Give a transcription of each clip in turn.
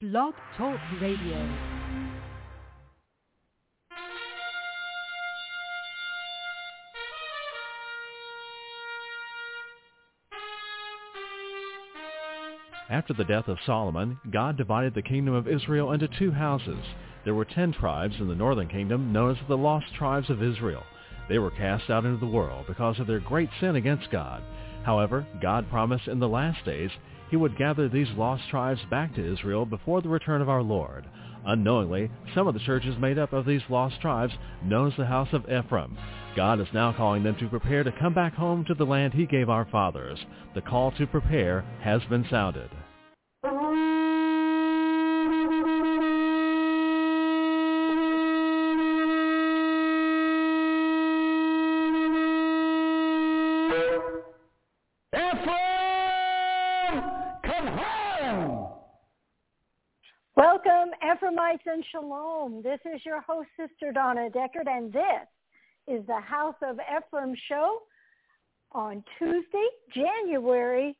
Blog Talk Radio. After the death of Solomon, God divided the kingdom of Israel into two houses. There were 10 tribes in the northern kingdom known as the lost tribes of Israel. They were cast out into the world because of their great sin against God. However, God promised in the last days he would gather these lost tribes back to Israel before the return of our Lord. Unknowingly, some of the churches made up of these lost tribes, known as the house of Ephraim. God is now calling them to prepare to come back home to the land he gave our fathers. The call to prepare has been sounded. Welcome, Ephraimites and Shalom. This is your host, Sister Donna Deckard, and this is the House of Ephraim show on Tuesday, February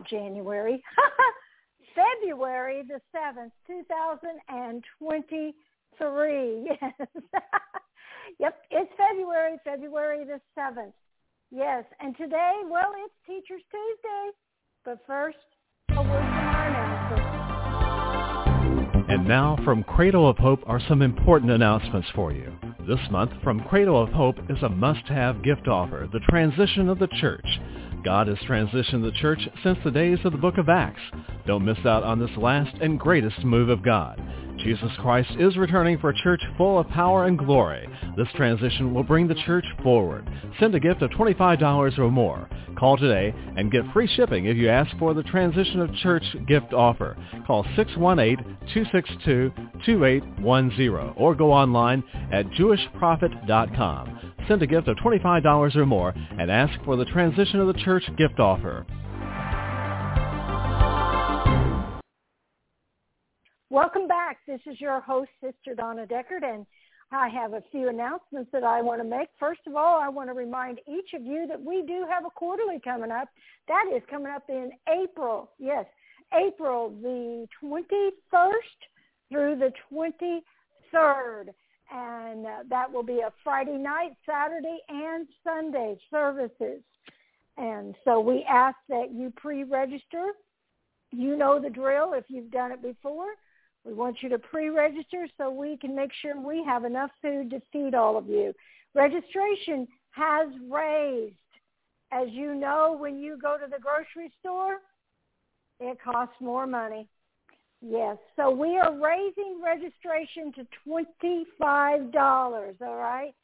the 7th, 2023. Yes. Yep, it's February the 7th. Yes, and today, well, it's Teachers Tuesday. But first, a word from our announcer. And now, from Cradle of Hope are some important announcements for you. This month, from Cradle of Hope is a must-have gift offer, the transition of the church. God has transitioned the church since the days of the book of Acts. Don't miss out on this last and greatest move of God. Jesus Christ is returning for a church full of power and glory. This transition will bring the church forward. Send a gift of $25 or more. Call today and get free shipping if you ask for the Transition of Church gift offer. Call 618-262-2810 or go online at jewishprophet.com. Send a gift of $25 or more and ask for the Transition of the Church gift offer. Welcome back. This is your host, Sister Donna Deckard, and I have a few announcements that I want to make. First of all, I want to remind each of you that we do have a quarterly coming up. That is coming up in April. Yes, April the 21st through the 23rd. And that will be a Friday night, Saturday, and Sunday services. And so we ask that you pre-register. You know the drill if you've done it before. We want you to pre-register so we can make sure we have enough food to feed all of you. Registration has raised. As you know, when you go to the grocery store, it costs more money. Yes, so we are raising registration to $25, all right?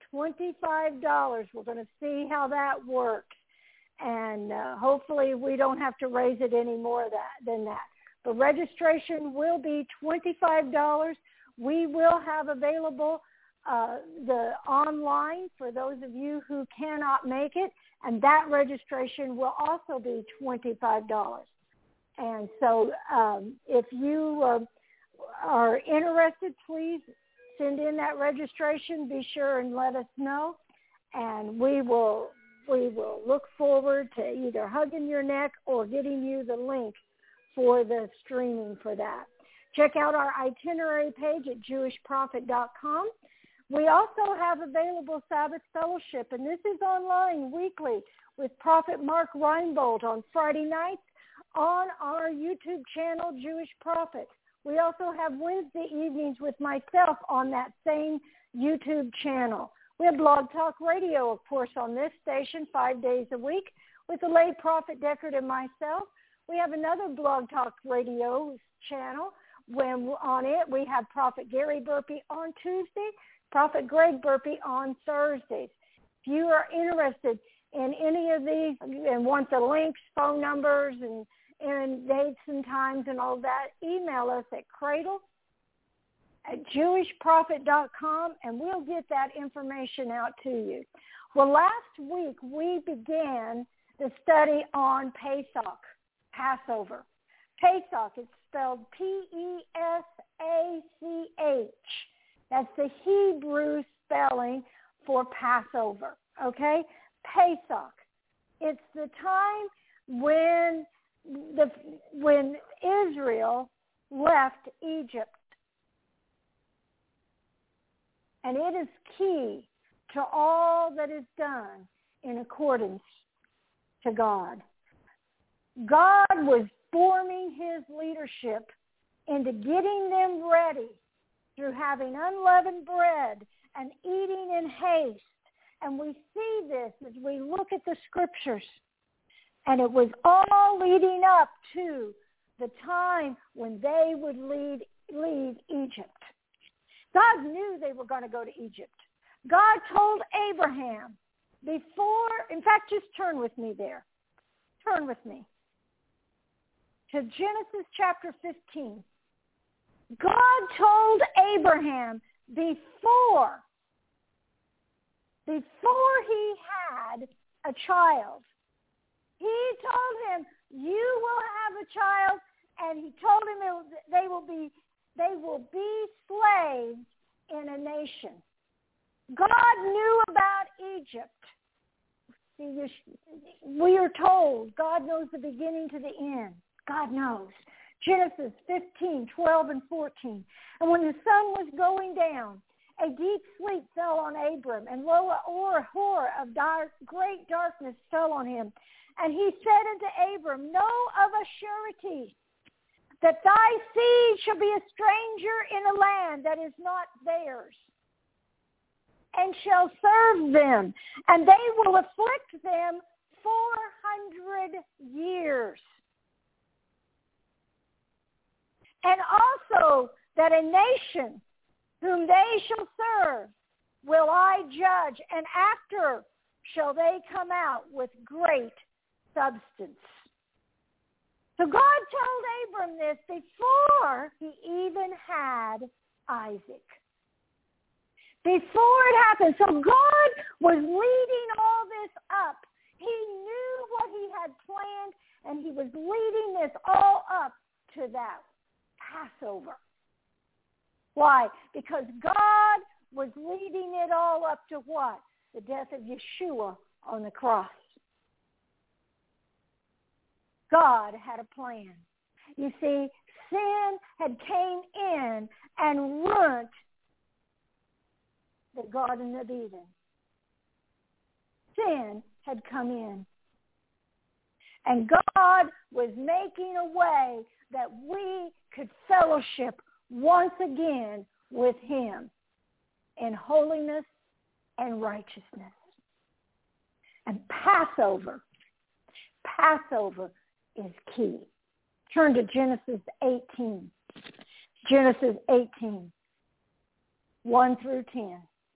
$25. We're going to see how that works. And hopefully we don't have to raise it any more than that. But registration will be $25. We will have available the online for those of you who cannot make it, and that registration will also be $25. And so if you are interested, please send in that registration. Be sure and let us know, and we will look forward to either hugging your neck or getting you the link for the streaming for that. Check out our itinerary page at jewishprophet.com. We also have available Sabbath Fellowship, and this is online weekly with Prophet Mark Reinbold on Friday nights on our YouTube channel, Jewish Prophet. We also have Wednesday evenings with myself on that same YouTube channel. We have Blog Talk Radio, of course, on this station 5 days a week with the late Prophet Deckard and myself. We have another Blog Talk Radio channel. When on it, we have Prophet Gary Burpee on Tuesday, Prophet Greg Burpee on Thursdays. If you are interested in any of these and want the links, phone numbers, and dates and times and all that, email us at cradle@jewishprophet.com, and we'll get that information out to you. Well, last week we began the study on Pesach, Passover. Pesach is spelled P-E-S-A-C-H. That's the Hebrew spelling for Passover, okay? Pesach. It's the time when Israel left Egypt. And it is key to all that is done in accordance to God. God was forming his leadership into getting them ready through having unleavened bread and eating in haste. And we see this as we look at the scriptures. And it was all leading up to the time when they would leave Egypt. God knew they were going to go to Egypt. God told Abraham before, in fact, just turn with me there. Turn with me to Genesis chapter 15. God told Abraham before he had a child, he told him, you will have a child, and he told him they will be slaves in a nation. God knew about Egypt. See, we are told God knows the beginning to the end. God knows. Genesis 15, 12, and 14. And when the sun was going down, a deep sleep fell on Abram, and lo, a horror of great darkness fell on him. And he said unto Abram, know of a surety that thy seed shall be a stranger in a land that is not theirs, and shall serve them, and they will afflict them 400 years. And also that a nation whom they shall serve will I judge, and after shall they come out with great substance. So God told Abram this before he even had Isaac. Before it happened. So God was leading all this up. He knew what he had planned, and he was leading this all up to that Passover. Why? Because God was leading it all up to what? The death of Yeshua on the cross. God had a plan. You see, sin had came in and ruined the Garden of Eden. Sin had come in. And God was making a way that we could fellowship once again with him in holiness and righteousness. And Passover is key. Turn to Genesis 18. Genesis 18, 1 through 10.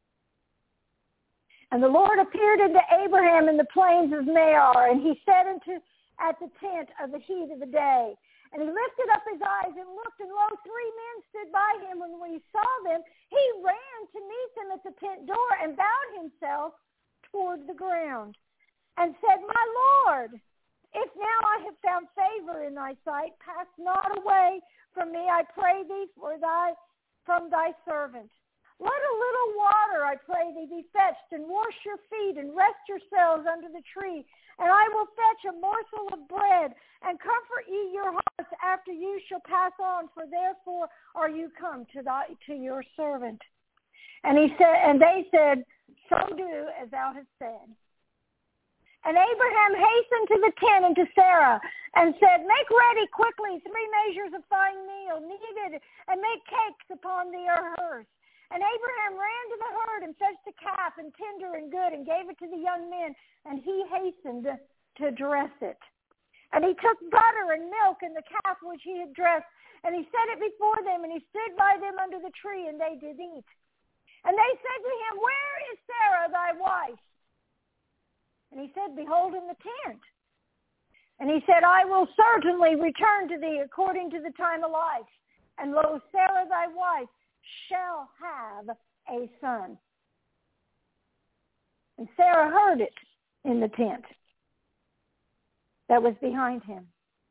And the Lord appeared unto Abraham in the plains of Meor, and he said at the tent of the heat of the day. And he lifted up his eyes and looked, and lo, 3 men stood by him. And when he saw them, he ran to meet them at the tent door and bowed himself toward the ground and said, my Lord, if now I have found favor in thy sight, pass not away from me, I pray thee, from thy servant. Let a little water, I pray thee, be fetched, and wash your feet, and rest yourselves under the tree. And I will fetch a morsel of bread, and comfort ye your hearts after you shall pass on, for therefore are you come to your servant. And they said, so do as thou hast said. And Abraham hastened to the tent and to Sarah, and said, make ready quickly 3 measures of fine meal, kneaded, and make cakes upon the hearth. And Abraham ran to the herd and fetched a calf, and tender and good, and gave it to the young men, and he hastened to dress it. And he took butter and milk and the calf which he had dressed, and he set it before them, and he stood by them under the tree, and they did eat. And they said to him, where is Sarah thy wife? And he said, behold, in the tent. And he said, I will certainly return to thee according to the time of life. And lo, Sarah thy wife shall have a son. And Sarah heard it in the tent that was behind him.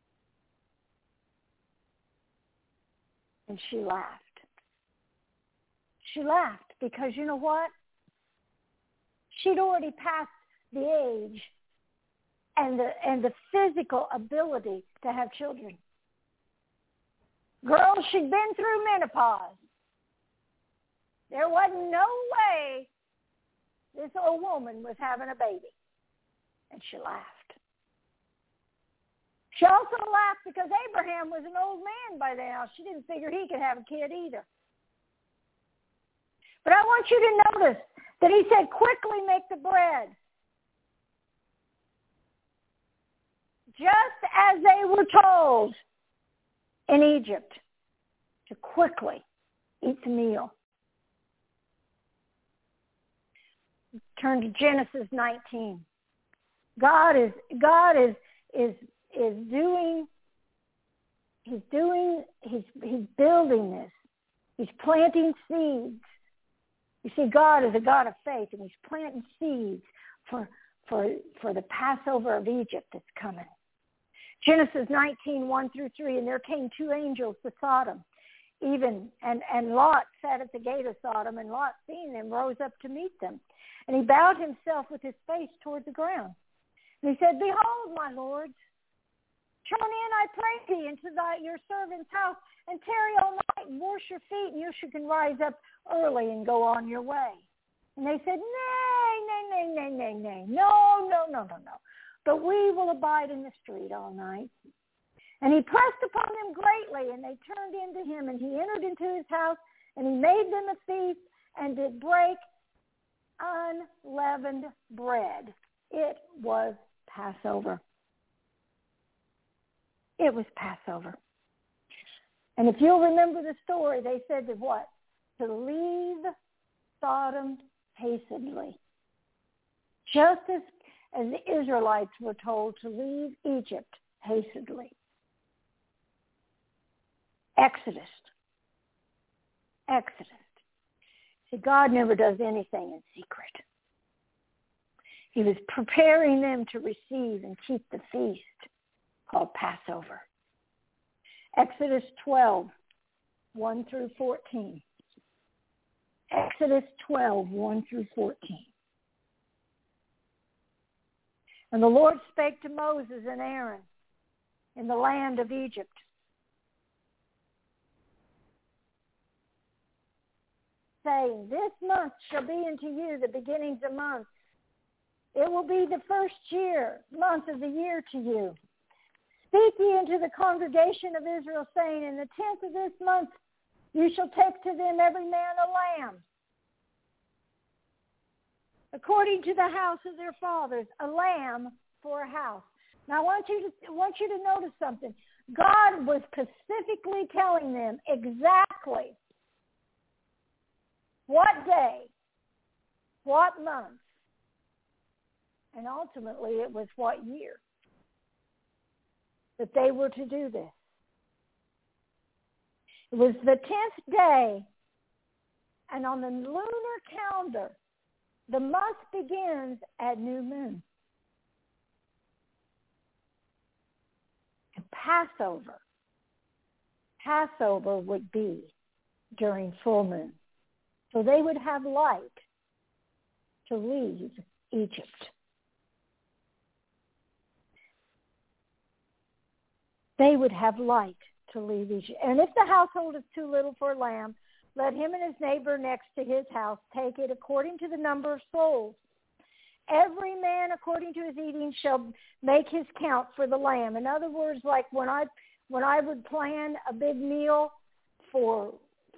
And she laughed. She laughed because you know what? She'd already passed the age and the physical ability to have children. Girl, she'd been through menopause. There wasn't no way this old woman was having a baby. And she laughed. She also laughed because Abraham was an old man by now. She didn't figure he could have a kid either. But I want you to notice that he said, quickly make the bread. Just as they were told in Egypt to quickly eat the meal. Turn to Genesis 19. God is building this. He's planting seeds. You see, God is a God of faith, and he's planting seeds for the Passover of Egypt that's coming. Genesis 19, 1 through 3, and there came two angels to Sodom, and Lot sat at the gate of Sodom, and Lot, seeing them, rose up to meet them. And he bowed himself with his face toward the ground. And he said, behold, my lords, turn in, I pray thee, into your servant's house, and tarry all night, and wash your feet, and you can rise up early and go on your way. And they said, nay, no. But we will abide in the street all night. And he pressed upon them greatly, and they turned into him, and he entered into his house, and he made them a feast, and did break unleavened bread. It was Passover. It was Passover. And if you'll remember the story, they said that what? To leave Sodom hastily. Just as the Israelites were told to leave Egypt hastily. Exodus. See, God never does anything in secret. He was preparing them to receive and keep the feast called Passover. Exodus 12, 1 through 14. Exodus 12, 1 through 14. And the Lord spake to Moses and Aaron in the land of Egypt, saying, this month shall be unto you the beginnings of months. It will be the first month of the year to you. Speak ye unto the congregation of Israel, saying, in the 10th of this month you shall take to them every man a lamb, according to the house of their fathers, a lamb for a house. Now I want you to notice something. God was specifically telling them exactly what day, what month, and ultimately it was what year that they were to do this. It was the 10th day, and on the lunar calendar, the month begins at new moon. And Passover would be during full moon. So they would have light to leave Egypt. They would have light to leave Egypt. And if the household is too little for a lamb, let him and his neighbor next to his house take it according to the number of souls. Every man according to his eating shall make his count for the lamb. In other words, like when I would plan a big meal for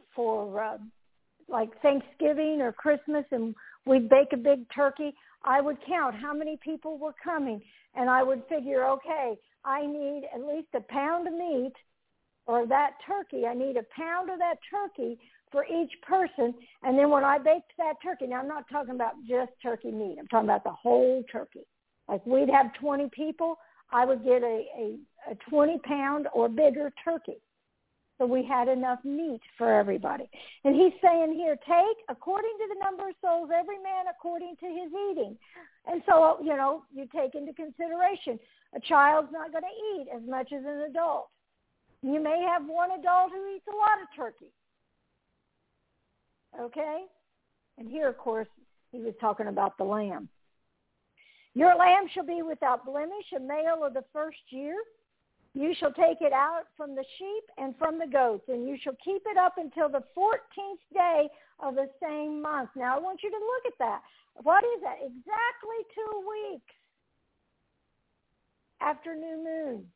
like Thanksgiving or Christmas, and we'd bake a big turkey, I would count how many people were coming, and I would figure, okay, I need at least a pound of meat, or that turkey, I need a pound of that turkey for each person. And then when I baked that turkey, now I'm not talking about just turkey meat, I'm talking about the whole turkey. Like we'd have 20 people, I would get a 20-pound or bigger turkey. So we had enough meat for everybody. And he's saying here, take according to the number of souls, every man according to his eating. And so, you take into consideration, a child's not going to eat as much as an adult. You may have one adult who eats a lot of turkey. Okay? And here, of course, he was talking about the lamb. Your lamb shall be without blemish, a male of the first year. You shall take it out from the sheep and from the goats, and you shall keep it up until the 14th day of the same month. Now, I want you to look at that. What is that? Exactly 2 weeks after new moon.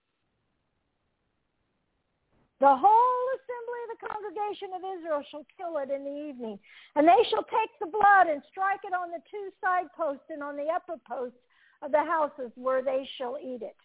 The whole assembly of the congregation of Israel shall kill it in the evening, and they shall take the blood and strike it on the 2 side posts and on the upper posts of the houses where they shall eat it.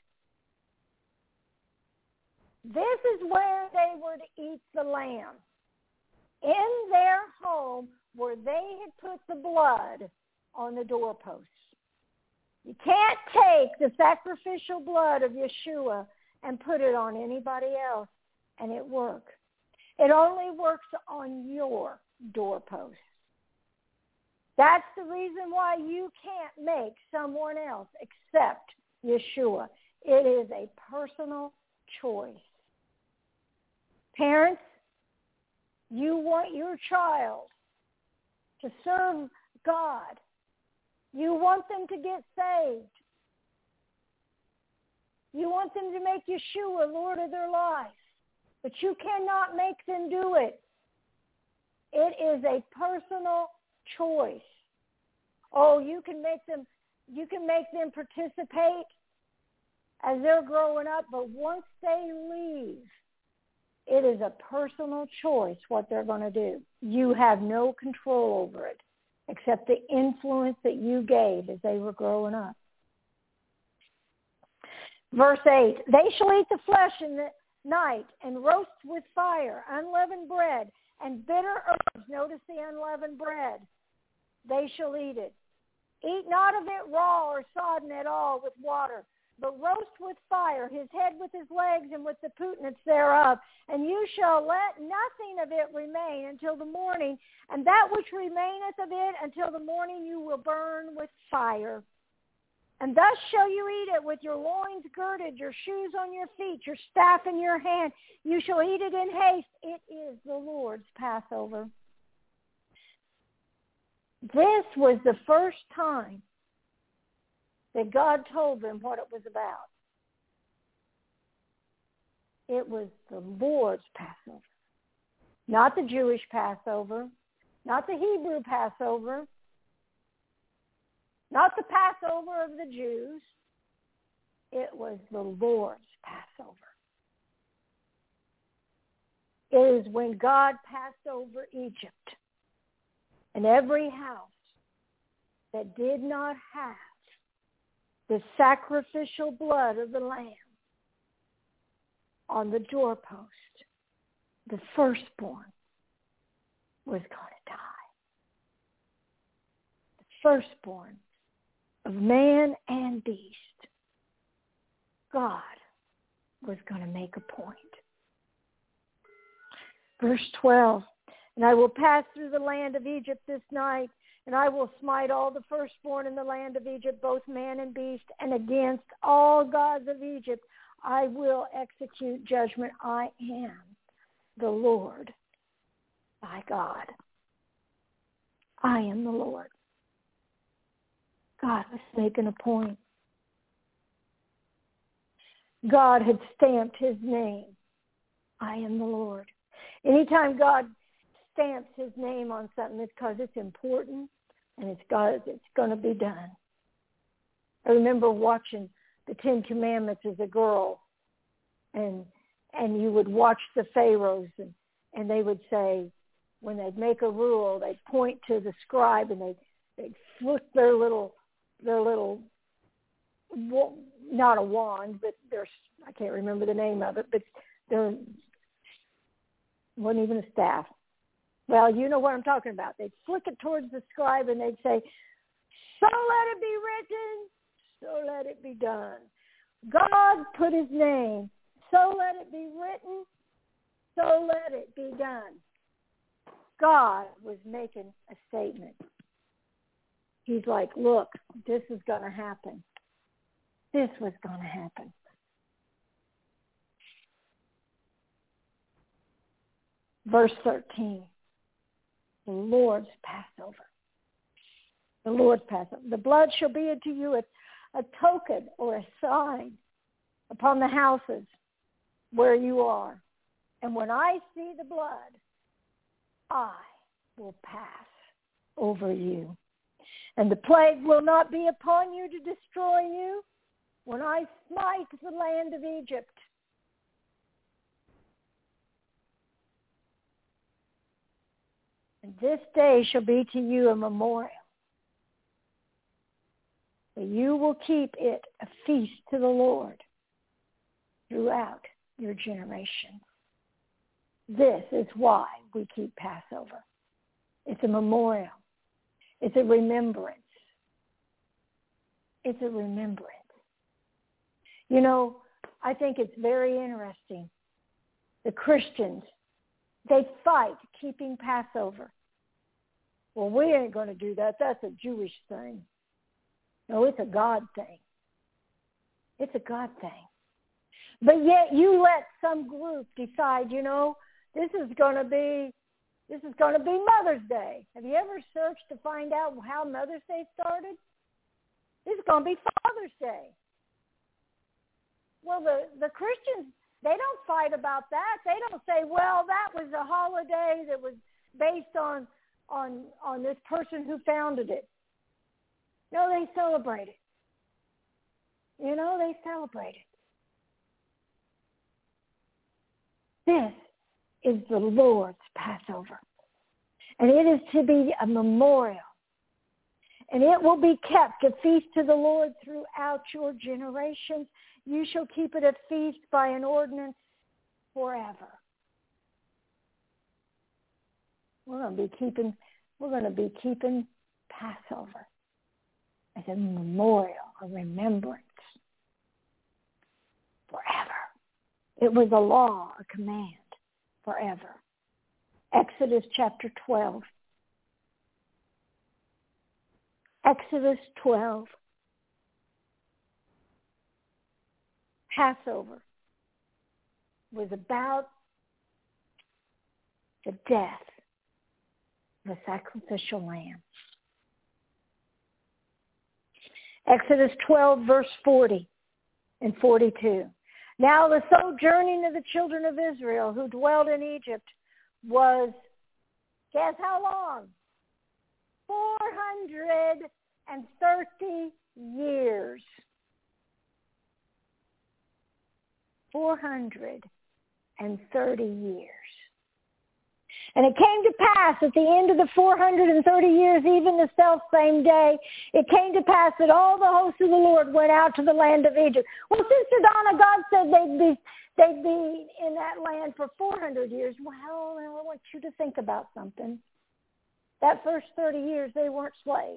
This is where they were to eat the lamb, in their home where they had put the blood on the doorposts. You can't take the sacrificial blood of Yeshua and put it on anybody else and it work. It only works on your doorpost. That's the reason why you can't make someone else except Yeshua. It is a personal choice. Parents, you want your child to serve God. You want them to get saved. You want them to make Yeshua Lord of their life. But you cannot make them do it. It is a personal choice. Oh, you can make them participate as they're growing up, but once they leave, it is a personal choice what they're going to do. You have no control over it except the influence that you gave as they were growing up. Verse 8, they shall eat the flesh in the night and roast with fire, unleavened bread, and bitter herbs. Notice the unleavened bread. They shall eat it. Eat not of it raw or sodden at all with water, but roast with fire, his head with his legs and with the putenance thereof. And you shall let nothing of it remain until the morning, and that which remaineth of it until the morning you will burn with fire. And thus shall you eat it with your loins girded, your shoes on your feet, your staff in your hand. You shall eat it in haste. It is the Lord's Passover. This was the first time that God told them what it was about. It was the Lord's Passover. Not the Jewish Passover, not the Hebrew Passover, not the Passover of the Jews. It was the Lord's Passover. It is when God passed over Egypt, and every house that did not have the sacrificial blood of the Lamb on the doorpost, the firstborn was going to die. The firstborn of man and beast, God was going to make a point. Verse 12, and I will pass through the land of Egypt this night, and I will smite all the firstborn in the land of Egypt, both man and beast, and against all gods of Egypt I will execute judgment. I am the Lord, thy God. I am the Lord. God was making a point. God had stamped his name. I am the Lord. Anytime God stamps his name on something, it's because it's important and it's going to be done. I remember watching the Ten Commandments as a girl, and you would watch the pharaohs, and they would say, when they'd make a rule, they'd point to the scribe and they'd flick their little not a wand, but I can't remember the name of it, but there wasn't even a staff. Well, you know what I'm talking about. They'd flick it towards the scribe and they'd say, so let it be written, so let it be done. God put his name, so let it be written, so let it be done. God was making a statement. He's like, look, this is going to happen. This was going to happen. Verse 13, the Lord's Passover. The Lord's Passover. The blood shall be unto you a token or a sign upon the houses. where you are. And when I see the blood, I will pass over you. And the plague will not be upon you to destroy you when I smite the land of Egypt. And this day shall be to you a memorial. That you will keep it a feast to the Lord throughout your generation. This is why we keep Passover. It's a memorial. It's a remembrance. It's a remembrance. You know, I think it's very interesting. The Christians, they fight keeping Passover. Well, we ain't going to do that. That's a Jewish thing. No, it's a God thing. It's a God thing. But yet you let some group decide, you know, this is going to be Mother's Day. Have you ever searched to find out how Mother's Day started? This is going to be Father's Day. Well, the Christians, they don't fight about that. They don't say, well, that was a holiday that was based on this person who founded it. No, they celebrate it. You know, they celebrate it. This is the Lord's Passover. And it is to be a memorial. And it will be kept a feast to the Lord throughout your generations. You shall keep it a feast by an ordinance forever. We're going to be keeping Passover as a memorial, a remembrance forever. It was a law, a command forever. Exodus chapter 12. Exodus 12. Passover was about the death of the sacrificial lamb. Exodus 12, verse 40 and 42. Now the sojourning of the children of Israel who dwelled in Egypt was, guess how long? 430 years. 430 years. And it came to pass at the end of the 430 years, even the self-same day, it came to pass that all the hosts of the Lord went out to the land of Egypt. Well, Sister Donna, God said they'd be in that land for 400 years. Well, I want you to think about something. That first 30 years, they weren't slaves.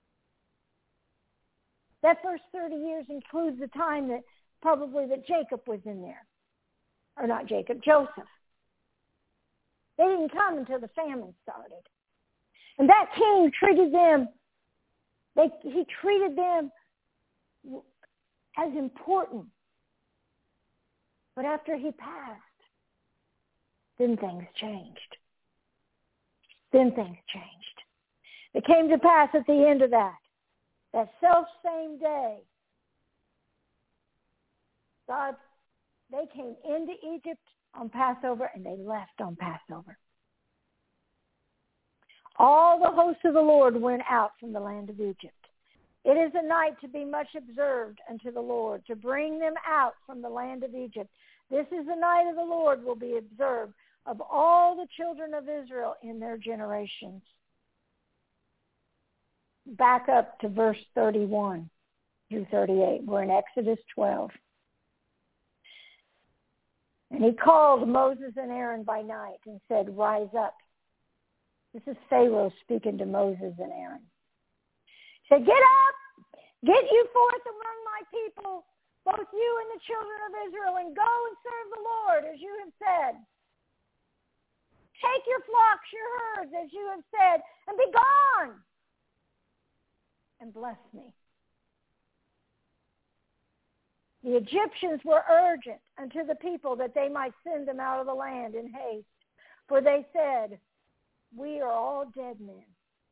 That first 30 years includes the time that Jacob was in there. Or not Jacob, Joseph. They didn't come until the famine started. And that king treated them, he treated them as important. But after he passed, then things changed. It came to pass at the end of that self-same day, they came into Egypt on Passover and they left on Passover. All the hosts of the Lord went out from the land of Egypt. It is a night to be much observed unto the Lord, to bring them out from the land of Egypt. This is the night of the Lord will be observed of all the children of Israel in their generations. Back up to verse 31 through 38. We're in Exodus 12. And he called Moses and Aaron by night and said, rise up. This is Pharaoh speaking to Moses and Aaron. He said, get up, get you forth among my people, both you and the children of Israel, and go and serve the Lord as you have said. Take your flocks, your herds, as you have said, and be gone, and bless me. The Egyptians were urgent unto the people that they might send them out of the land in haste. For they said, we are all dead men.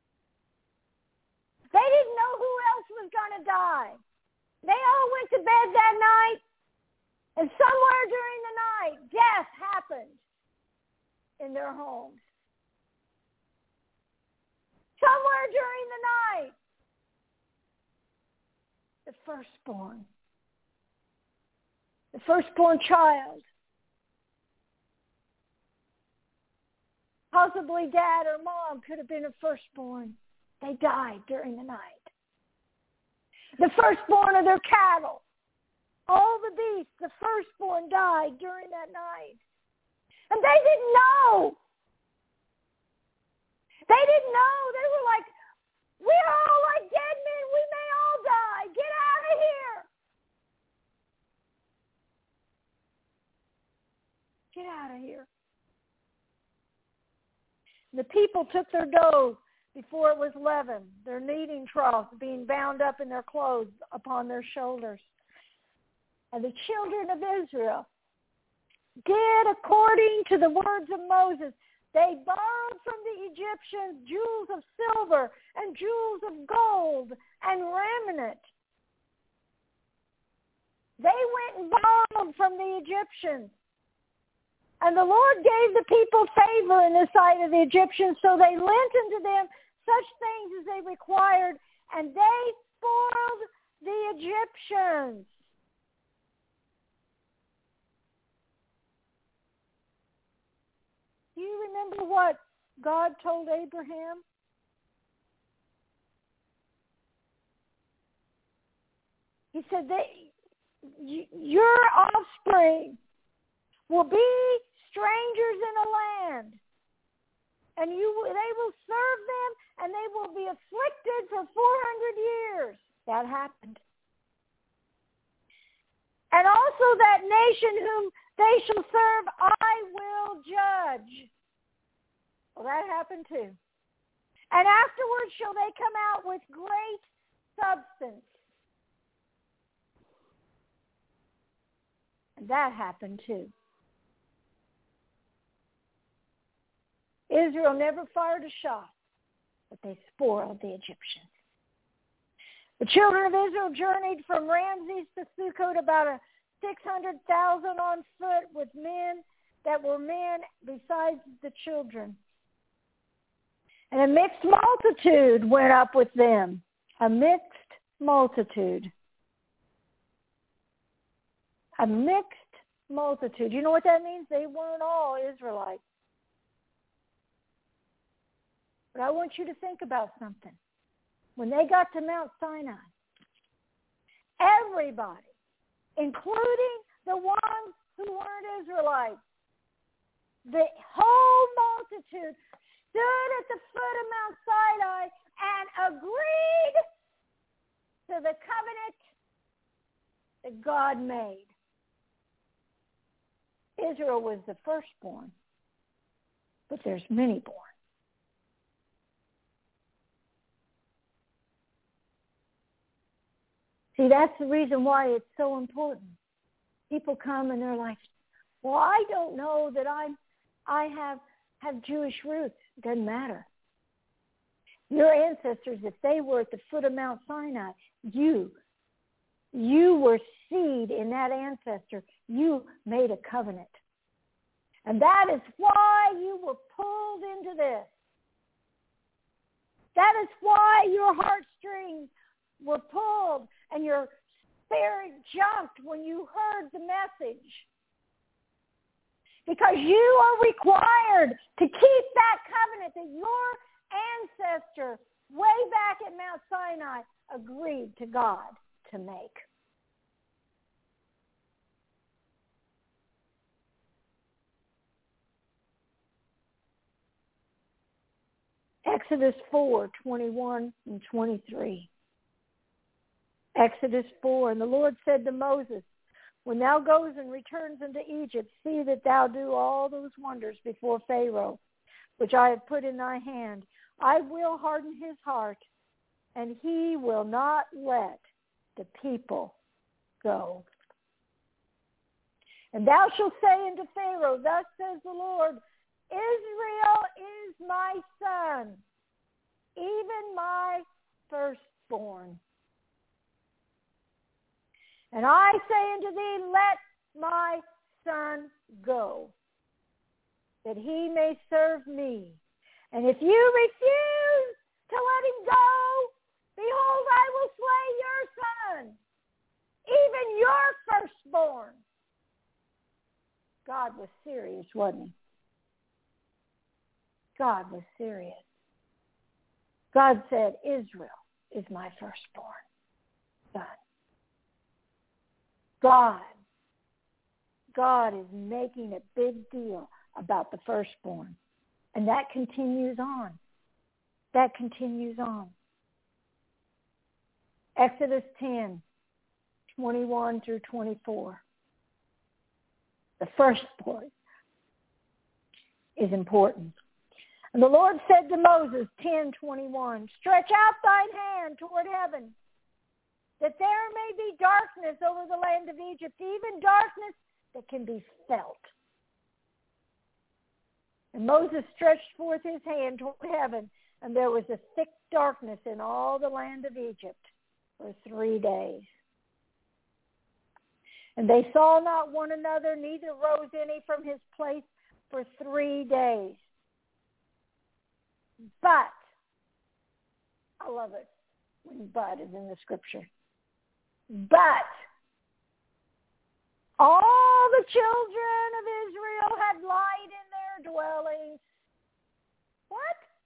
They didn't know who else was going to die. They all went to bed that night And somewhere during the night, death happened in their homes. Somewhere during the night, the firstborn child, possibly dad or mom could have been a firstborn. They died during the night. The firstborn of their cattle, all the beasts, the firstborn died during that night. And they didn't know. They didn't know. They were like, we're all like dead men. We may all die. Get out of here. Get out of here. The people took their dough before it was leavened, their kneading troughs being bound up in their clothes upon their shoulders. And the children of Israel did according to the words of Moses. They borrowed from the Egyptians jewels of silver and jewels of gold and raiment. They went and borrowed from the Egyptians. And the Lord gave the people favor in the sight of the Egyptians, so they lent unto them such things as they required, and they spoiled the Egyptians. Do you remember what God told Abraham? He said that your offspring will be strangers in a land, and they will serve them, and they will be afflicted for 400 years. That happened. And also that nation whom they shall serve, I will judge. Well, that happened too. And afterwards shall they come out with great substance. And that happened too. Israel never fired a shot, but they spoiled the Egyptians. The children of Israel journeyed from Ramses to Sukkot, about 600,000 on foot, with men that were men besides the children. And a mixed multitude went up with them. A mixed multitude. A mixed multitude. You know what that means? They weren't all Israelites. But I want you to think about something. When they got to Mount Sinai, everybody, including the ones who weren't Israelites, the whole multitude stood at the foot of Mount Sinai and agreed to the covenant that God made. Israel was the firstborn, but there's many born. See, that's the reason why it's so important. People come and they're like, well, I don't know that I have Jewish roots. It doesn't matter. Your ancestors, if they were at the foot of Mount Sinai, you were seed in that ancestor. You made a covenant. And that is why you were pulled into this. That is why your heartstrings were pulled and your spirit jumped when you heard the message. Because you are required to keep that covenant that your ancestor way back at Mount Sinai agreed to God to make. Exodus 4:21 and 23. Exodus 4, and the Lord said to Moses, when thou goest and returns into Egypt, see that thou do all those wonders before Pharaoh, which I have put in thy hand. I will harden his heart, and he will not let the people go. And thou shalt say unto Pharaoh, thus says the Lord, Israel is my son, even my firstborn. And I say unto thee, let my son go, that he may serve me. And if you refuse to let him go, behold, I will slay your son, even your firstborn. God was serious, wasn't he? God was serious. God said, Israel is my firstborn son. God is making a big deal about the firstborn. And that continues on. That continues on. Exodus 10, 21 through 24. The firstborn is important. And the Lord said to Moses, 10:21, stretch out thine hand toward heaven, that there may be darkness over the land of Egypt, even darkness that can be felt. And Moses stretched forth his hand toward heaven, and there was a thick darkness in all the land of Egypt for 3 days. And they saw not one another, neither rose any from his place for 3 days. But, I love it when but is in the scripture. But all the children of Israel had light in their dwellings. What?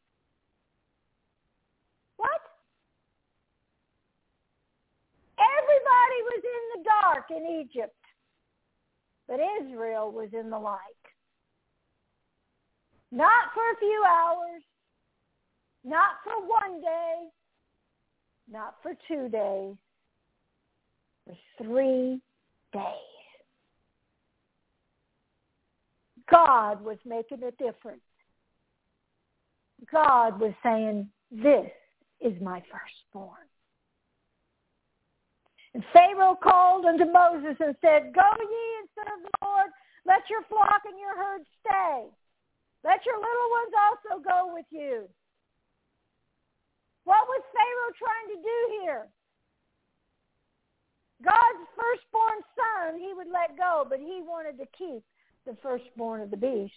Everybody was in the dark in Egypt, but Israel was in the light. Not for a few hours, not for 1 day, not for 2 days, for 3 days. God was making a difference. God was saying, this is my firstborn. And Pharaoh called unto Moses and said, go ye and serve the Lord. Let your flock and your herds stay. Let your little ones also go with you. What was Pharaoh trying to do here? God's firstborn son he would let go, but he wanted to keep the firstborn of the beast.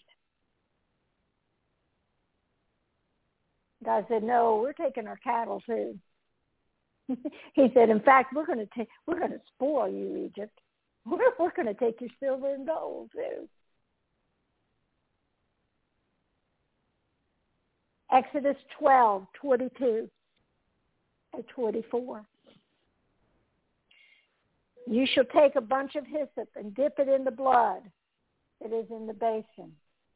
God said, no, we're taking our cattle too. He said, in fact, we're going to spoil you, Egypt. We're going to take your silver and gold too. Exodus 12:22 and 24. You shall take a bunch of hyssop and dip it in the blood that is in the basin,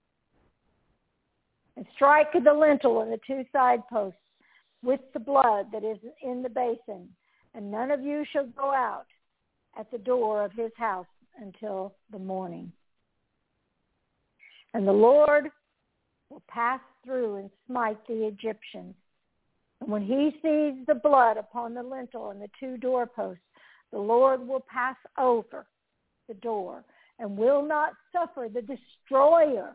and strike the lintel and the 2 side posts with the blood that is in the basin, and none of you shall go out at the door of his house until the morning. And the Lord will pass through and smite the Egyptians. And when he sees the blood upon the lintel and the 2 doorposts, the Lord will pass over the door and will not suffer the destroyer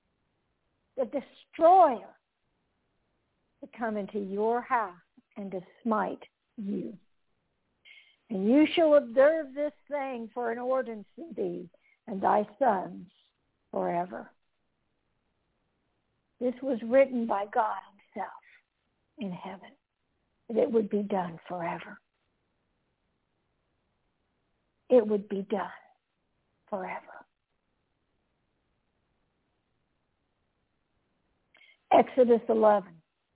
to come into your house and to smite you. And you shall observe this thing for an ordinance in thee and thy sons forever. This was written by God himself in heaven, that it would be done forever. It would be done forever. Exodus 11,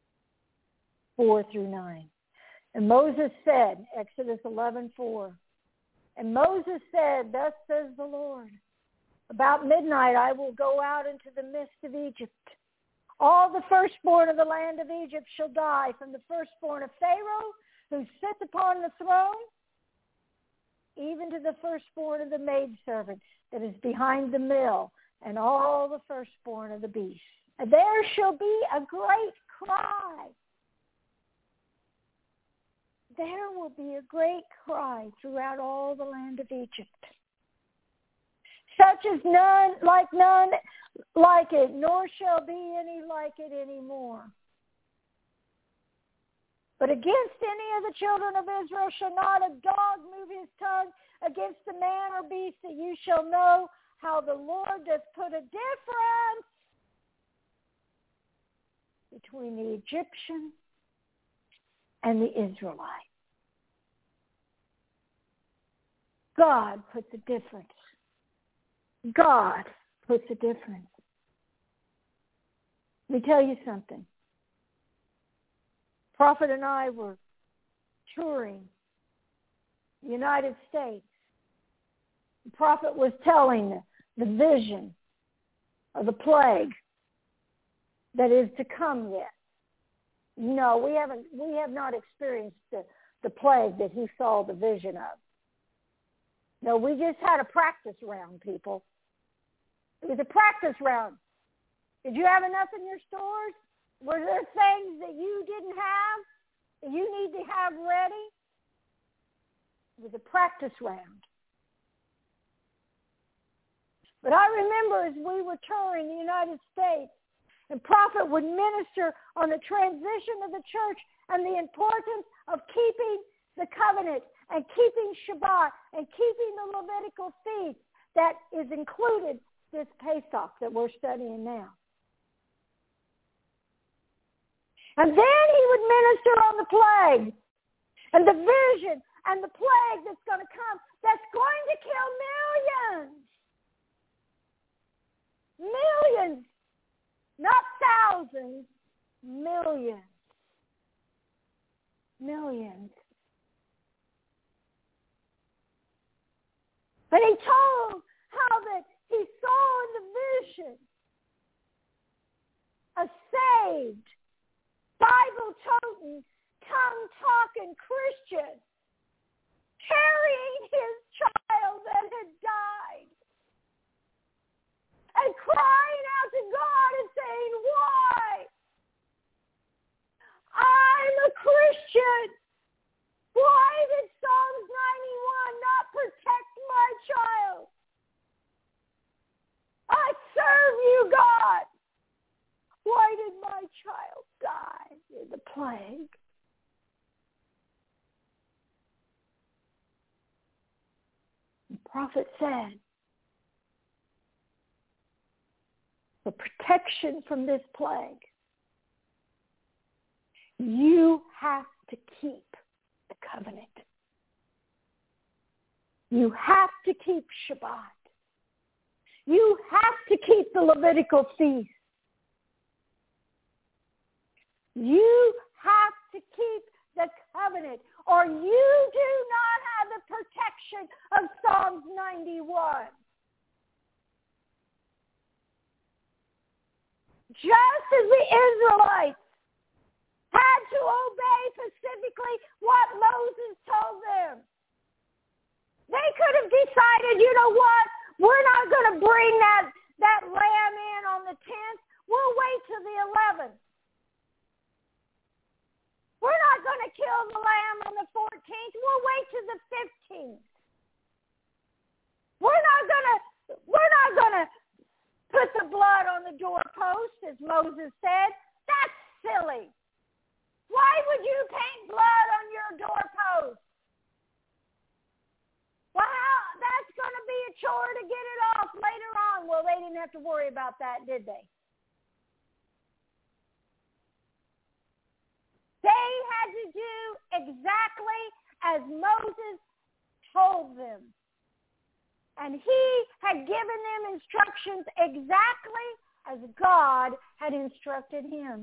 4 through 9. And Moses said, Exodus 11:4, and Moses said, thus says the Lord, about midnight I will go out into the midst of Egypt. All the firstborn of the land of Egypt shall die, from the firstborn of Pharaoh, who sits upon the throne, even to the firstborn of the maidservant that is behind the mill, and all the firstborn of the beasts. And there shall be a great cry. There will be a great cry throughout all the land of Egypt, such as none like it, nor shall be any like it anymore. But against any of the children of Israel shall not a dog move his tongue, against the man or beast, that you shall know how the Lord does put a difference between the Egyptian and the Israelite. God puts a difference. God puts a difference. Let me tell you something. Prophet and I were touring the United States. The prophet was telling the vision of the plague that is to come yet. No, we have not experienced the plague that he saw the vision of. No, we just had a practice round, people. It was a practice round. Did you have enough in your stores? Were there things that you didn't have that you need to have ready? It was a practice round. But I remember as we were touring the United States, and prophet would minister on the transition of the church and the importance of keeping the covenant and keeping Shabbat and keeping the Levitical feast that is included this Pesach that we're studying now. And then he would minister on the plague and the vision and the plague that's going to come, that's going to kill millions. Millions. Not thousands. Millions. Millions. But he told how that he saw in the vision a saved, Bible-toting, tongue-talking Christian carrying his child that had died and crying out to God and saying, why? I'm a Christian. Why did Psalms 91 not protect my child? I serve you, God. Why did my child die in the plague? The prophet said, for protection from this plague, you have to keep the covenant. You have to keep Shabbat. You have to keep the Levitical feast. You have to keep the covenant, or you do not have the protection of Psalms 91. Just as the Israelites had to obey specifically what Moses told them, they could have decided, you know what, we're not going to bring that lamb in on the 10th. We'll wait till the 11th. We're not going to kill the lamb on the 14th. We'll wait till the 15th. We're not going to put the blood on the doorpost, as Moses said. That's silly. Why would you paint blood on your doorpost? Well, that's going to be a chore to get it off later on. Well, they didn't have to worry about that, did they? They had to do exactly as Moses told them. And he had given them instructions exactly as God had instructed him.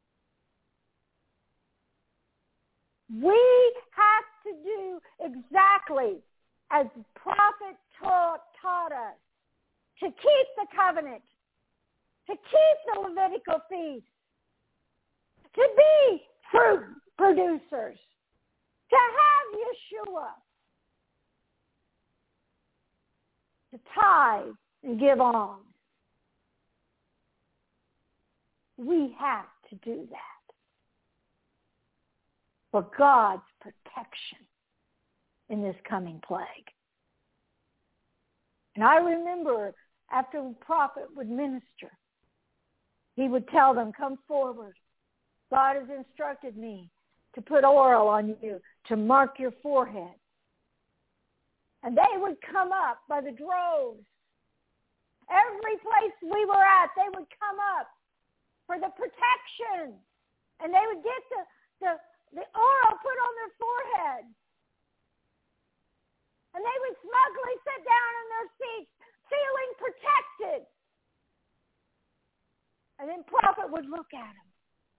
We have to do exactly as the prophet taught us, to keep the covenant, to keep the Levitical feast, to be fruit producers, to have Yeshua, to tithe and give alms. We have to do that for God's protection in this coming plague. And I remember after the prophet would minister, he would tell them, come forward. God has instructed me to put oil on you, to mark your forehead. And they would come up by the droves. Every place we were at, they would come up for the protection. And they would get the oil put on their forehead. And they would smugly sit down in their seats, feeling protected. And then prophet would look at them.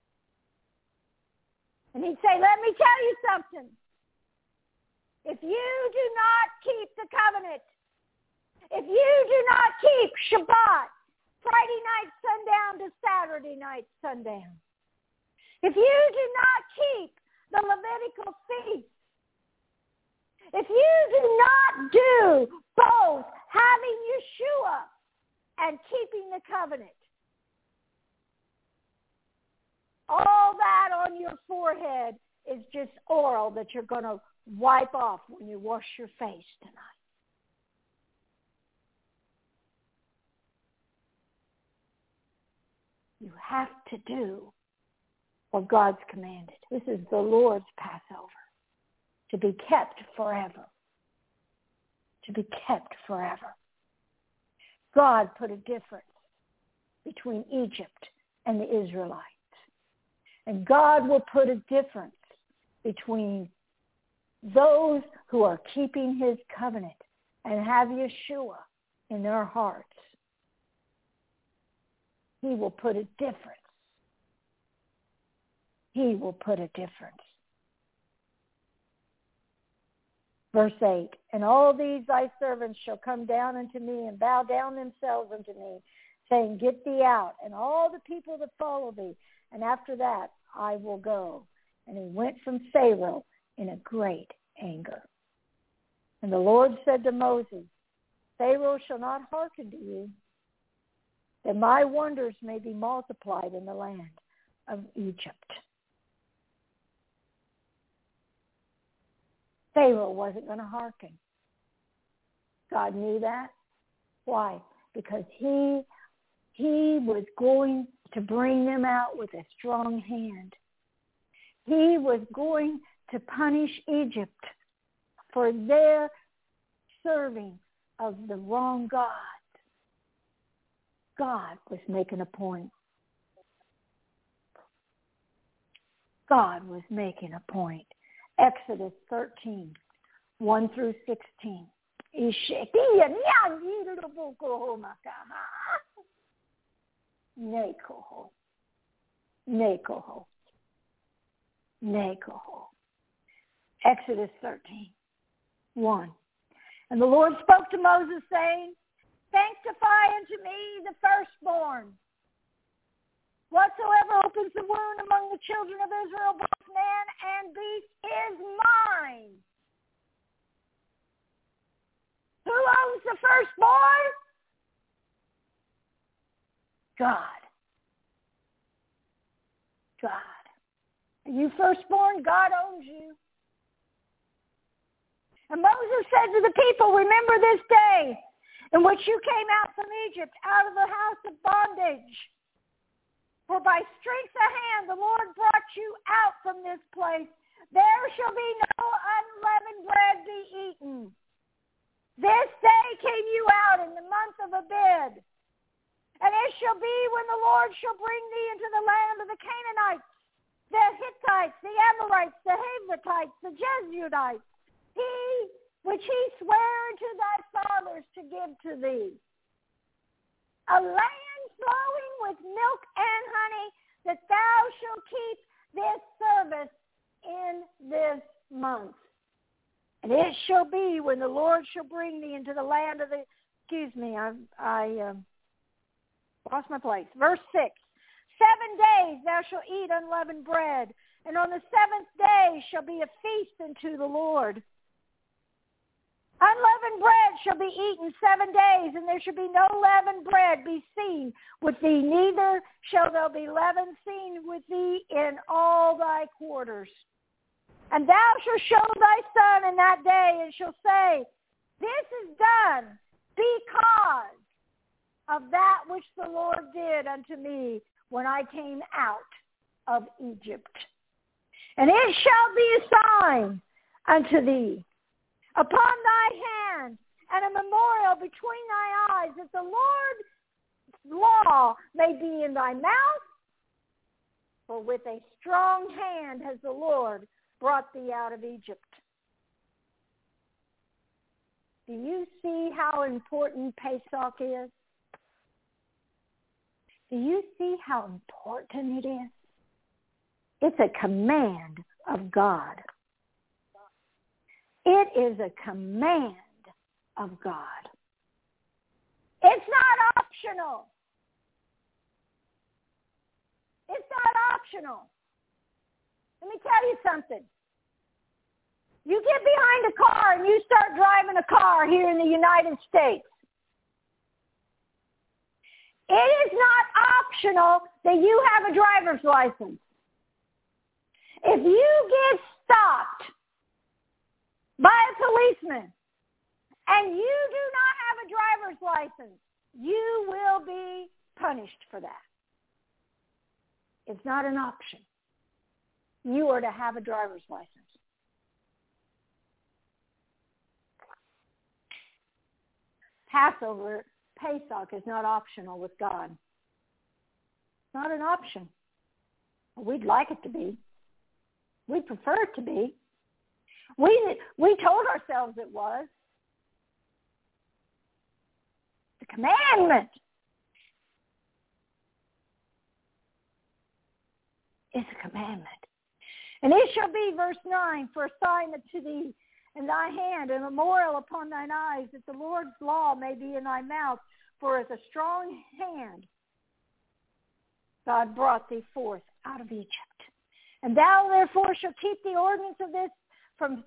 And he'd say, let me tell you something. If you do not keep the covenant, if you do not keep Shabbat, Friday night sundown to Saturday night sundown, if you do not keep the Levitical feast, if you do not do both having Yeshua and keeping the covenant, all that on your forehead is just oil that you're going to wipe off when you wash your face tonight. You have to do what God's commanded. This is the Lord's Passover, to be kept forever. To be kept forever. God put a difference between Egypt and the Israelites. And God will put a difference between those who are keeping his covenant and have Yeshua in their hearts. He will put a difference. He will put a difference. Verse 8, and all these thy servants shall come down unto me and bow down themselves unto me, saying, get thee out, and all the people that follow thee. And after that I will go. And he went from Pharaoh in a great anger. And the Lord said to Moses, Pharaoh shall not hearken to you, that my wonders may be multiplied in the land of Egypt. Pharaoh wasn't going to hearken. God knew that. Why? Because he was going to bring them out with a strong hand. He was going to punish Egypt for their serving of the wrong God. God was making a point. God was making a point. Exodus 13, 1 through 16. Exodus 13, 1. And the Lord spoke to Moses, saying, sanctify unto me the firstborn. Whatsoever opens the wound among the children of Israel, both man and beast, is mine. Who owns the firstborn? God. God. Are you firstborn? God owns you. And Moses said to the people, remember this day in which you came out from Egypt, out of the house of bondage. For by strength of hand the Lord brought you out from this place. There shall be no unleavened bread be eaten. This day came you out in the month of Abib. And it shall be when the Lord shall bring thee into the land of the Canaanites, the Hittites, the Amorites, the Hittites, the Jebusites, which he sware unto thy fathers to give to thee. A land flowing with milk and honey, that thou shalt keep this service in this month. And it shall be when the Lord shall bring thee into the land of the, I lost my place. Verse 6, 7 days thou shalt eat unleavened bread, and on the seventh day shall be a feast unto the Lord. Unleavened bread shall be eaten 7 days, and there shall be no leavened bread be seen with thee, neither shall there be leaven seen with thee in all thy quarters. And thou shalt show thy son in that day, and shall say, this is done because of that which the Lord did unto me when I came out of Egypt. And it shall be a sign unto thee, upon thy hand, and a memorial between thy eyes, that the Lord's law may be in thy mouth. For with a strong hand has the Lord brought thee out of Egypt. Do you see how important Pesach is? Do you see how important it is? It's a command of God. It is a command of God. It's not optional. It's not optional. Let me tell you something. You get behind a car and you start driving a car here in the United States. It is not optional that you have a driver's license. If you get stopped by a policeman and you do not have a driver's license, you will be punished for that. It's not an option. You are to have a driver's license. Passover, Pesach is not optional with God. It's not an option. We'd like it to be. We'd prefer it to be. We told ourselves it was. The commandment is a commandment. And it shall be, verse 9, for a sign unto thee in thy hand, and a memorial upon thine eyes, that the Lord's law may be in thy mouth. For as a strong hand God brought thee forth out of Egypt. And thou therefore shalt keep the ordinance of this from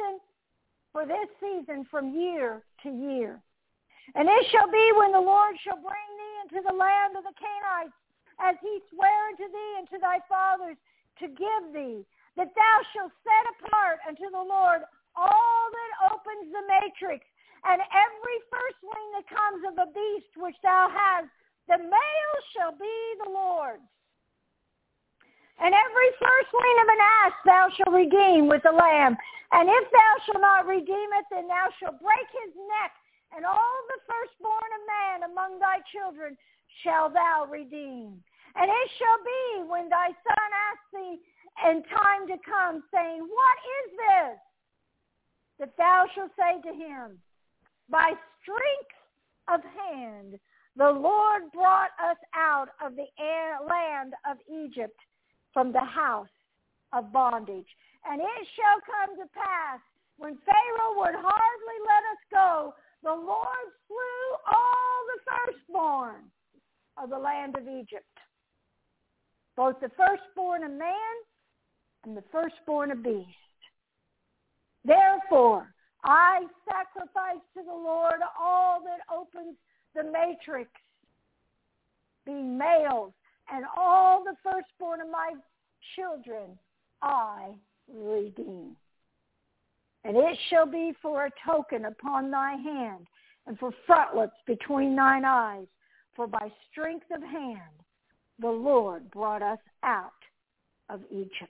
year to year. And it shall be when the Lord shall bring thee into the land of the Canaanites, as he sware unto thee and to thy fathers to give thee, that thou shalt set apart unto the Lord all that opens the matrix, and every firstling that comes of a beast which thou hast, the male shall be the Lord's. And every firstling of an ass thou shalt redeem with a lamb. And if thou shalt not redeem it, then thou shalt break his neck, and all the firstborn of man among thy children shall thou redeem. And it shall be when thy son asks thee in time to come, saying, What is this? That thou shalt say to him, By strength of hand the Lord brought us out of the land of Egypt, from the house of bondage. And it shall come to pass, when Pharaoh would hardly let us go, the Lord slew all the firstborn of the land of Egypt, both the firstborn of man and the firstborn of beast. Therefore, I sacrifice to the Lord all that opens the matrix, being males, and all the firstborn of my children I redeem. And it shall be for a token upon thy hand, and for frontlets between thine eyes, for by strength of hand the Lord brought us out of Egypt.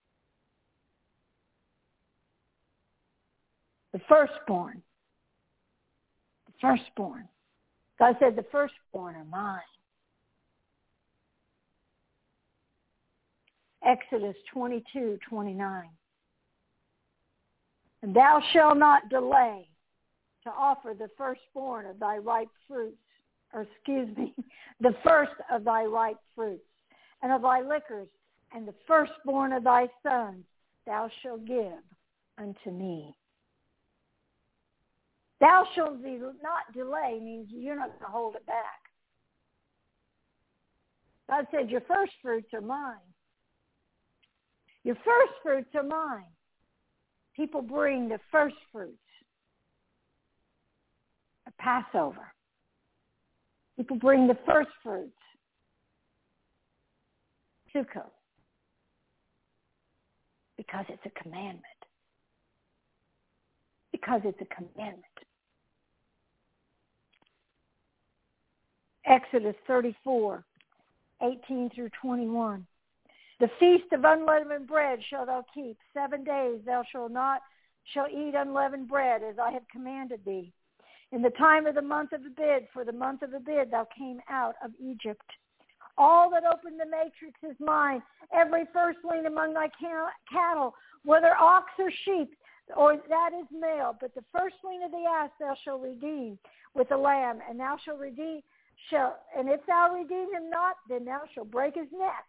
The firstborn. God said, the firstborn are mine. Exodus 22:29. And thou shalt not delay to offer the firstborn of thy ripe fruits, the first of thy ripe fruits, and of thy liquors, and the firstborn of thy sons thou shalt give unto me. Thou shalt not delay means you're not going to hold it back. God said, your first fruits are mine. Your first fruits are mine. People bring the first fruits at Passover. People bring the first fruits, Sukkot, because it's a commandment. Because it's a commandment. Exodus 34:18 through 21. The feast of unleavened bread shalt thou keep. 7 days thou shalt not shall eat unleavened bread, as I have commanded thee. In the time of the month of Abib, for the month of Abib thou came out of Egypt. All that opened the matrix is mine, every firstling among thy cattle, whether ox or sheep, or that is male. But the firstling of the ass thou shalt redeem with the lamb, and thou shalt redeem, and if thou redeem him not, then thou shalt break his neck.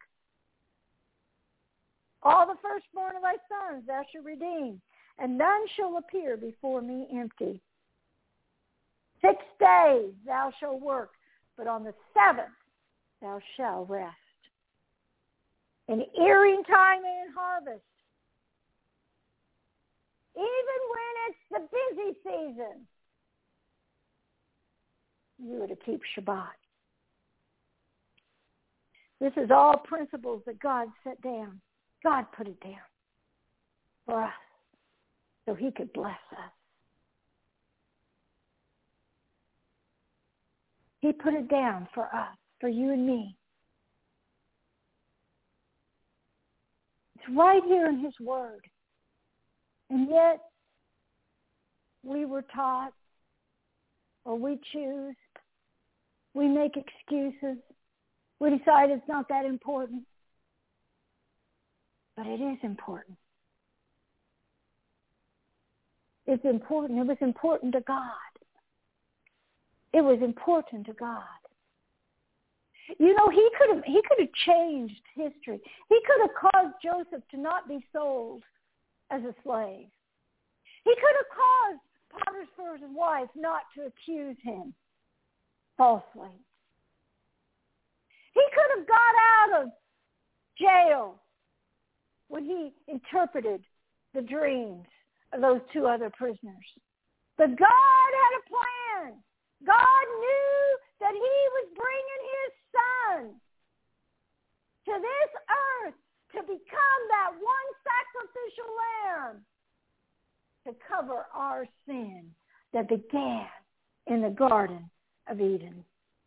All the firstborn of thy sons thou shalt redeem, and none shall appear before me empty. 6 days thou shalt work, but on the 7th thou shalt rest. In earing time and in harvest, even when it's the busy season, you are to keep Shabbat. This is all principles that God set down. God put it down for us so he could bless us. He put it down for us, for you and me. It's right here in his word. And yet, we were taught, or we choose, we make excuses, we decide it's not that important. But it is important. It's important. It was important to God. It was important to God. You know, he could have changed history. He could have caused Joseph to not be sold as a slave. He could have caused Potiphar's wife not to accuse him falsely. He could have got out of jail when he interpreted the dreams of those 2 other prisoners. But God had a plan. God knew that he was bringing his son to this earth to become that one sacrificial lamb to cover our sin that began in the Garden of Eden.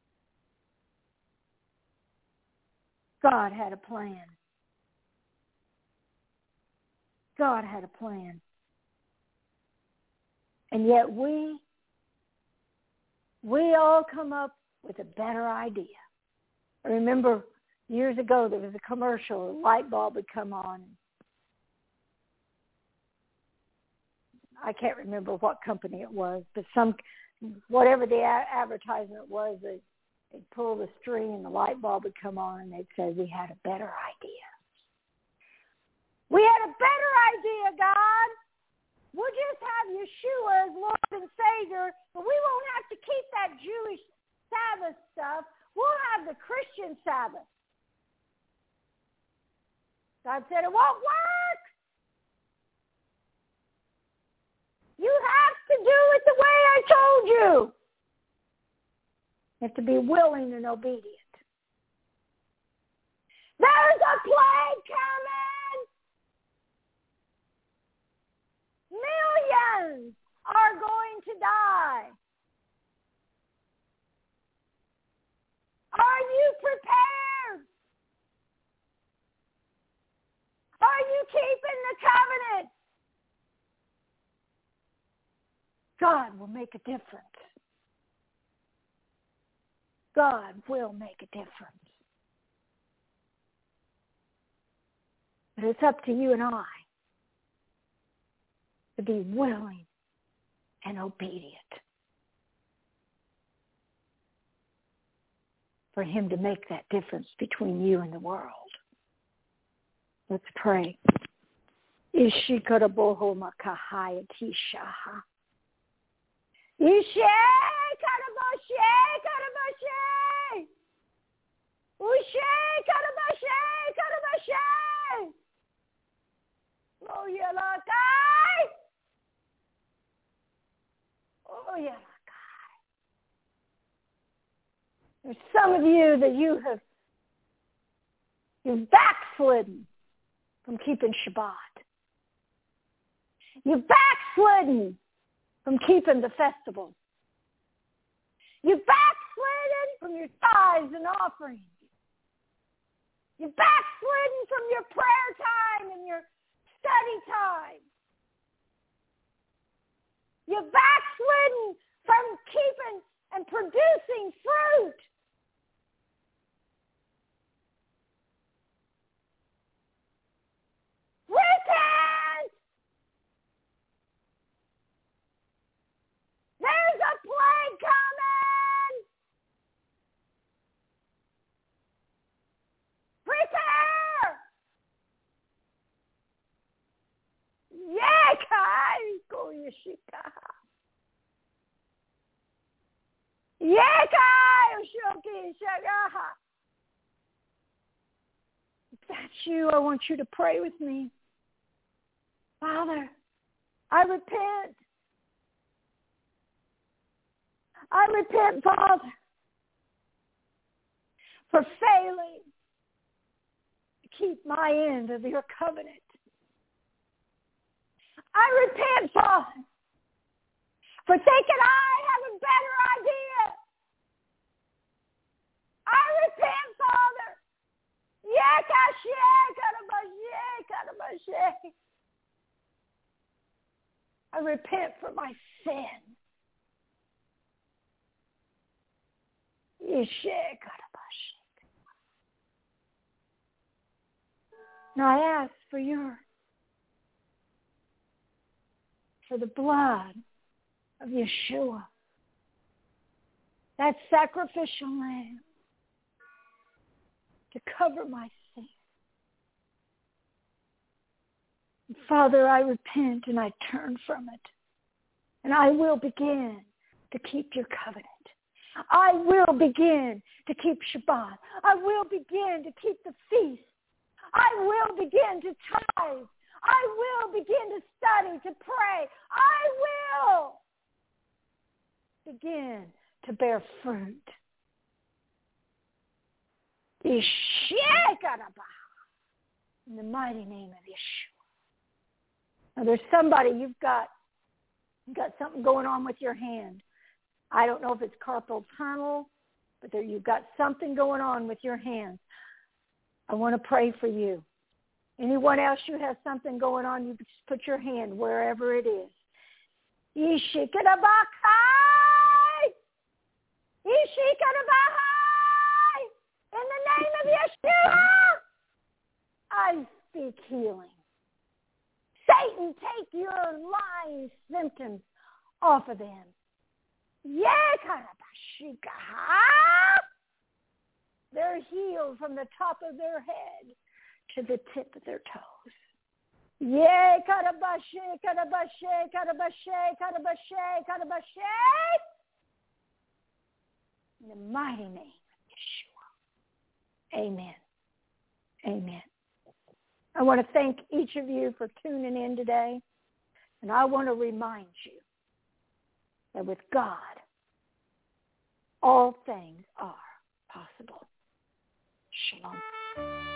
God had a plan. God had a plan. And yet we all come up with a better idea. I remember years ago there was a commercial, a light bulb would come on. I can't remember what company it was, but whatever the advertisement was, they'd pull the string and the light bulb would come on and they'd say, we had a better idea. We had a better idea, God. We'll just have Yeshua as Lord and Savior, but we won't have to keep that Jewish Sabbath stuff. We'll have the Christian Sabbath. God said, it won't work. You have to do it the way I told you. You have to be willing and obedient. There's a plague coming. Millions are going to die. Are you prepared? Are you keeping the covenant? God will make a difference. God will make a difference. But it's up to you and I to be willing and obedient for him to make that difference between you and the world. Let's pray. Ishikaraboho makahaya tishaha. Ishe karabashe karabashe. Ushe karabashe karabashe. Oh yalakai. Oh yalakai. There's some of you that you've backslidden from keeping Shabbat. You've backslidden from keeping the festival. You've backslidden from your tithes and offerings. You've backslidden from your prayer time and your study time. If that's you, I want you to pray with me. Father, I repent. I repent, Father, for failing to keep my end of your covenant. I repent, Father, for thinking I have a better idea. I repent, Father. I repent for my sin. Now I ask for the blood of Yeshua, that sacrificial lamb, to cover my sin. And Father, I repent and I turn from it. And I will begin to keep your covenant. I will begin to keep Shabbat. I will begin to keep the feast. I will begin to tithe. I will begin to study, to pray. I will begin to bear fruit. In the mighty name of Yeshua. Now there's somebody, you've got something going on with your hand. I don't know if it's carpal tunnel, but you've got something going on with your hands. I want to pray for you. Anyone else who has something going on, you just put your hand wherever it is. In the name of Yeshua, I speak healing. Satan, take your lying symptoms off of them. They're healed from the top of their head to the tip of their toes. In the mighty name of Yeshua. Amen. Amen. I want to thank each of you for tuning in today. And I want to remind you that with God, all things are possible. Shalom.